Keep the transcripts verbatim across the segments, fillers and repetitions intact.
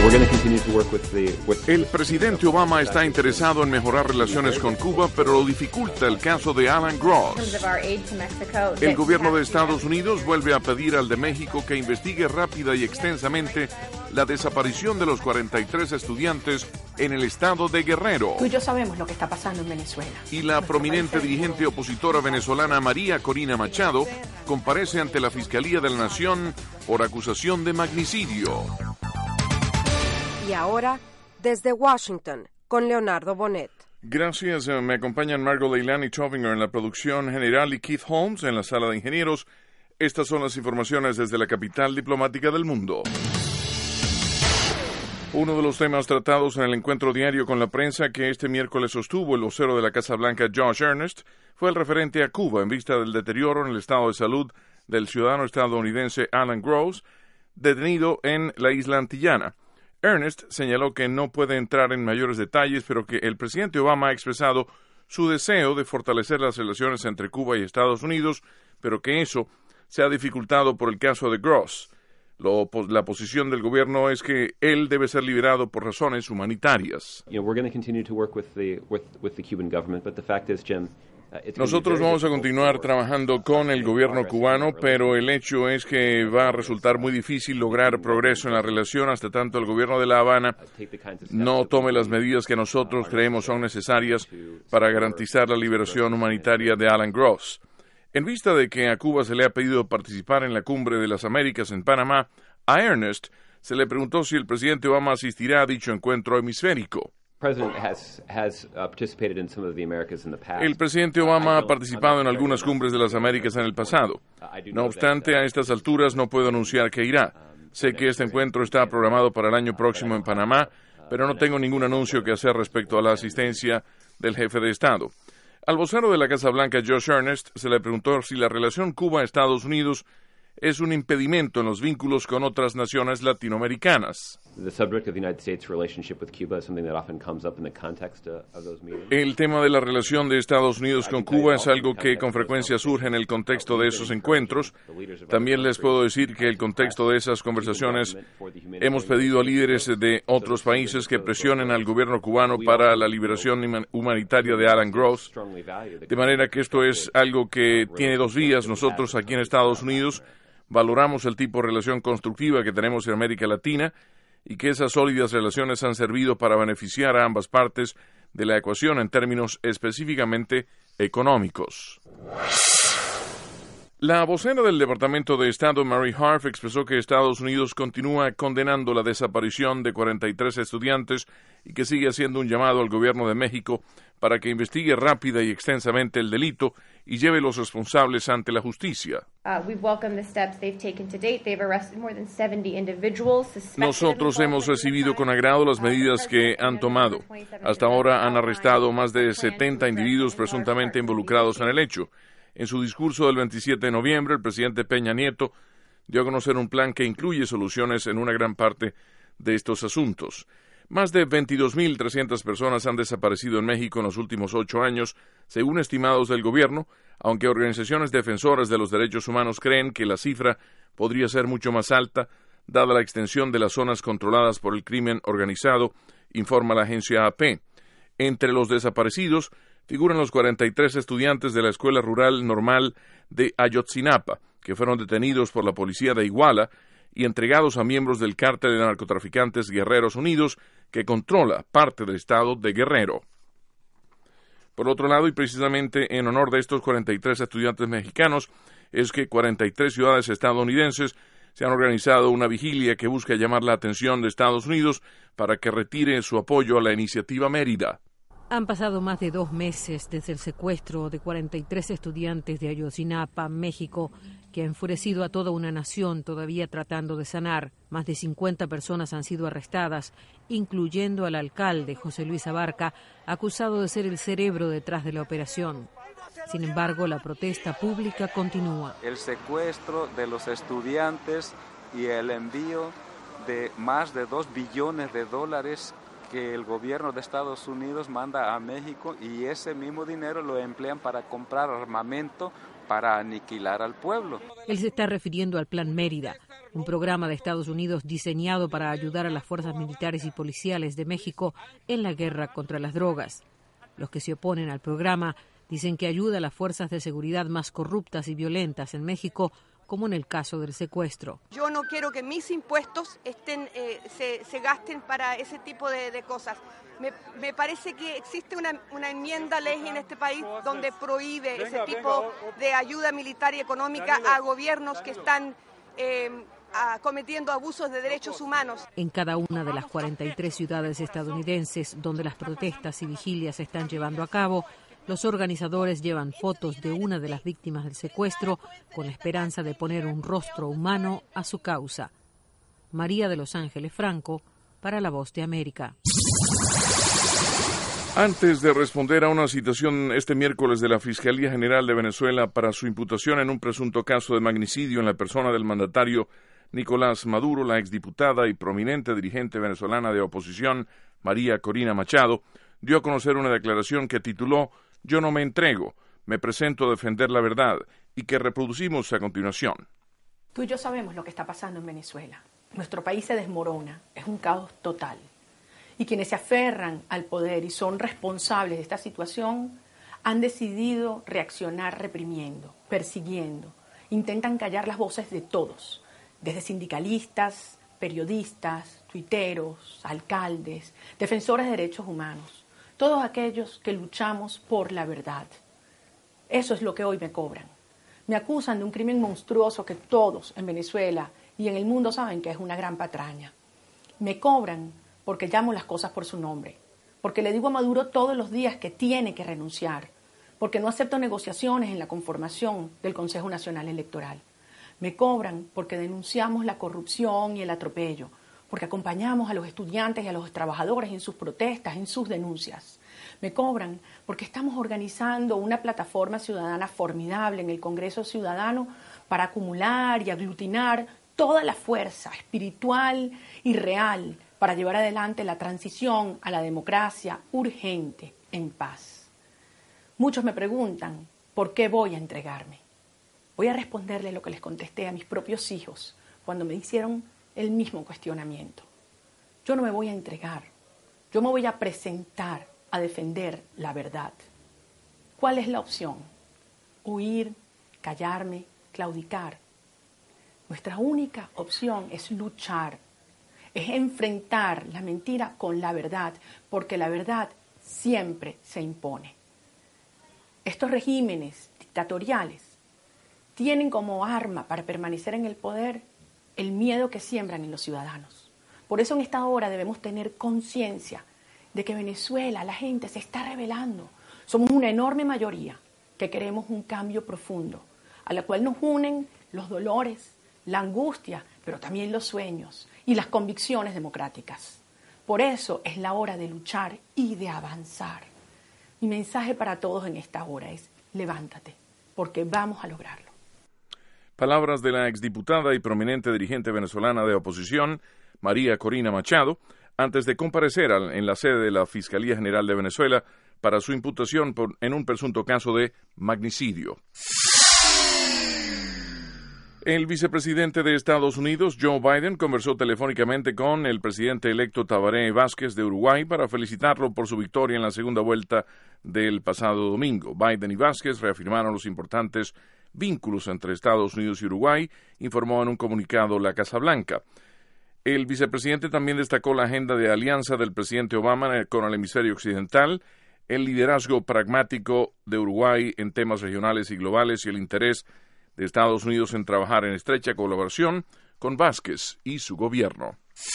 El presidente Obama está interesado en mejorar relaciones con Cuba, pero lo dificulta el caso de Alan Gross. El gobierno de Estados Unidos vuelve a pedir al de México que investigue rápida y extensamente la desaparición de los cuarenta y tres estudiantes en el estado de Guerrero. Tú y yo sabemos lo que está pasando en Venezuela. Y la prominente dirigente opositora venezolana María Corina Machado comparece ante la Fiscalía de la Nación por acusación de magnicidio. Y ahora, desde Washington, con Leonardo Bonet. Gracias. Me acompañan Margot Leilani Chovinger en la producción general y Keith Holmes en la sala de ingenieros. Estas son las informaciones desde la capital diplomática del mundo. Uno de los temas tratados en el encuentro diario con la prensa que este miércoles sostuvo el vocero de la Casa Blanca, Josh Earnest, fue el referente a Cuba en vista del deterioro en el estado de salud del ciudadano estadounidense Alan Gross, detenido en la isla antillana. Earnest señaló que no puede entrar en mayores detalles, pero que el presidente Obama ha expresado su deseo de fortalecer las relaciones entre Cuba y Estados Unidos, pero que eso se ha dificultado por el caso de Gross. Lo, la posición del gobierno es que él debe ser liberado por razones humanitarias. Nosotros vamos a continuar trabajando con el gobierno cubano, pero el hecho es que va a resultar muy difícil lograr progreso en la relación hasta tanto el gobierno de La Habana no tome las medidas que nosotros creemos son necesarias para garantizar la liberación humanitaria de Alan Gross. En vista de que a Cuba se le ha pedido participar en la Cumbre de las Américas en Panamá, a Earnest se le preguntó si el presidente Obama asistirá a dicho encuentro hemisférico. El presidente Obama ha participado en algunas cumbres de las Américas en el pasado. No obstante, a estas alturas no puedo anunciar que irá. Sé que este encuentro está programado para el año próximo en Panamá, pero no tengo ningún anuncio que hacer respecto a la asistencia del jefe de Estado. Al vocero de la Casa Blanca, Josh Earnest, se le preguntó si la relación Cuba-Estados Unidos es un impedimento en los vínculos con otras naciones latinoamericanas. El tema de la relación de Estados Unidos con Cuba es algo que con frecuencia surge en el contexto de esos encuentros. También les puedo decir que el contexto de esas conversaciones hemos pedido a líderes de otros países que presionen al gobierno cubano para la liberación humanitaria de Alan Gross. De manera que esto es algo que tiene dos vías. Nosotros aquí en Estados Unidos valoramos el tipo de relación constructiva que tenemos en América Latina y que esas sólidas relaciones han servido para beneficiar a ambas partes de la ecuación en términos específicamente económicos. La vocera del Departamento de Estado, Mary Harf, expresó que Estados Unidos continúa condenando la desaparición de cuarenta y tres estudiantes y que sigue haciendo un llamado al gobierno de México para que investigue rápida y extensamente el delito y lleve los responsables ante la justicia. Nosotros hemos recibido con agrado las medidas que han tomado. Hasta ahora han arrestado más de setenta individuos presuntamente involucrados en el hecho. En su discurso del veintisiete de noviembre, el presidente Peña Nieto dio a conocer un plan que incluye soluciones en una gran parte de estos asuntos. Más de veintidós mil trescientas personas han desaparecido en México en los últimos ocho años, según estimados del gobierno, aunque organizaciones defensoras de los derechos humanos creen que la cifra podría ser mucho más alta, dada la extensión de las zonas controladas por el crimen organizado, informa la agencia A P. Entre los desaparecidos figuran los cuarenta y tres estudiantes de la Escuela Rural Normal de Ayotzinapa, que fueron detenidos por la policía de Iguala y entregados a miembros del cártel de narcotraficantes Guerreros Unidos, que controla parte del estado de Guerrero. Por otro lado, y precisamente en honor de estos cuarenta y tres estudiantes mexicanos, es que cuarenta y tres ciudades estadounidenses se han organizado una vigilia que busca llamar la atención de Estados Unidos para que retire su apoyo a la iniciativa Mérida. Han pasado más de dos meses desde el secuestro de cuarenta y tres estudiantes de Ayotzinapa, México, que ha enfurecido a toda una nación todavía tratando de sanar. Más de cincuenta personas han sido arrestadas, incluyendo al alcalde José Luis Abarca, acusado de ser el cerebro detrás de la operación. Sin embargo, la protesta pública continúa. El secuestro de los estudiantes y el envío de más de dos billones de dólares que el gobierno de Estados Unidos manda a México, y ese mismo dinero lo emplean para comprar armamento para aniquilar al pueblo. Él se está refiriendo al Plan Mérida, un programa de Estados Unidos diseñado para ayudar a las fuerzas militares y policiales de México en la guerra contra las drogas. Los que se oponen al programa dicen que ayuda a las fuerzas de seguridad más corruptas y violentas en México, como en el caso del secuestro. Yo no quiero que mis impuestos estén, eh, se, se gasten para ese tipo de, de cosas. Me, me parece que existe una, una enmienda a ley en este país donde prohíbe venga, ese tipo venga. de ayuda militar y económica a gobiernos que están eh, a, cometiendo abusos de derechos humanos. En cada una de las cuarenta y tres ciudades estadounidenses donde las protestas y vigilias se están llevando a cabo, los organizadores llevan fotos de una de las víctimas del secuestro con la esperanza de poner un rostro humano a su causa. María de Los Ángeles Franco, para La Voz de América. Antes de responder a una citación este miércoles de la Fiscalía General de Venezuela para su imputación en un presunto caso de magnicidio en la persona del mandatario Nicolás Maduro, la exdiputada y prominente dirigente venezolana de oposición, María Corina Machado, dio a conocer una declaración que tituló «Yo no me entrego, me presento a defender la verdad» y que reproducimos a continuación. Tú y yo sabemos lo que está pasando en Venezuela. Nuestro país se desmorona, es un caos total. Y quienes se aferran al poder y son responsables de esta situación han decidido reaccionar reprimiendo, persiguiendo. Intentan callar las voces de todos, desde sindicalistas, periodistas, tuiteros, alcaldes, defensores de derechos humanos, todos aquellos que luchamos por la verdad. Eso es lo que hoy me cobran. Me acusan de un crimen monstruoso que todos en Venezuela y en el mundo saben que es una gran patraña. Me cobran porque llamo las cosas por su nombre, porque le digo a Maduro todos los días que tiene que renunciar, porque no acepto negociaciones en la conformación del Consejo Nacional Electoral. Me cobran porque denunciamos la corrupción y el atropello, porque acompañamos a los estudiantes y a los trabajadores en sus protestas, en sus denuncias. Me cobran porque estamos organizando una plataforma ciudadana formidable en el Congreso Ciudadano para acumular y aglutinar toda la fuerza espiritual y real para llevar adelante la transición a la democracia urgente en paz. Muchos me preguntan, ¿por qué voy a entregarme? Voy a responderle lo que les contesté a mis propios hijos cuando me hicieron el mismo cuestionamiento. Yo no me voy a entregar, yo me voy a presentar a defender la verdad. ¿Cuál es la opción? Huir, callarme, claudicar. Nuestra única opción es luchar, es enfrentar la mentira con la verdad, porque la verdad siempre se impone. Estos regímenes dictatoriales tienen como arma para permanecer en el poder el miedo que siembran en los ciudadanos. Por eso en esta hora debemos tener conciencia de que Venezuela, la gente se está rebelando. Somos una enorme mayoría que queremos un cambio profundo, a la cual nos unen los dolores, la angustia, pero también los sueños y las convicciones democráticas. Por eso es la hora de luchar y de avanzar. Mi mensaje para todos en esta hora es: levántate, porque vamos a lograrlo. Palabras de la exdiputada y prominente dirigente venezolana de oposición, María Corina Machado, antes de comparecer en la sede de la Fiscalía General de Venezuela para su imputación por, en un presunto caso de magnicidio. El vicepresidente de Estados Unidos, Joe Biden, conversó telefónicamente con el presidente electo Tabaré Vázquez de Uruguay para felicitarlo por su victoria en la segunda vuelta del pasado domingo. Biden y Vázquez reafirmaron los importantes vínculos entre Estados Unidos y Uruguay, informó en un comunicado la Casa Blanca. El vicepresidente también destacó la agenda de alianza del presidente Obama con el hemisferio occidental, el liderazgo pragmático de Uruguay en temas regionales y globales y el interés de Estados Unidos en trabajar en estrecha colaboración con Vázquez y su gobierno.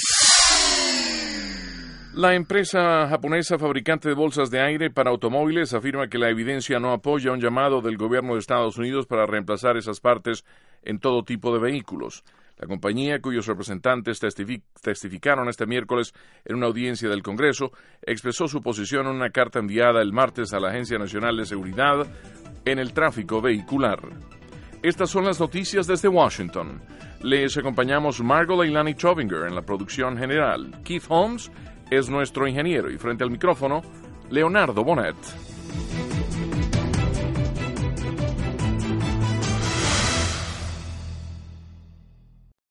La empresa japonesa fabricante de bolsas de aire para automóviles afirma que la evidencia no apoya un llamado del gobierno de Estados Unidos para reemplazar esas partes en todo tipo de vehículos. La compañía, cuyos representantes testific- testificaron este miércoles en una audiencia del Congreso, expresó su posición en una carta enviada el martes a la Agencia Nacional de Seguridad en el tráfico vehicular. Estas son las noticias desde Washington. Les acompañamos Margot Leilani Trovinger en la producción general. Keith Holmes es nuestro ingeniero y frente al micrófono, Leonardo Bonet.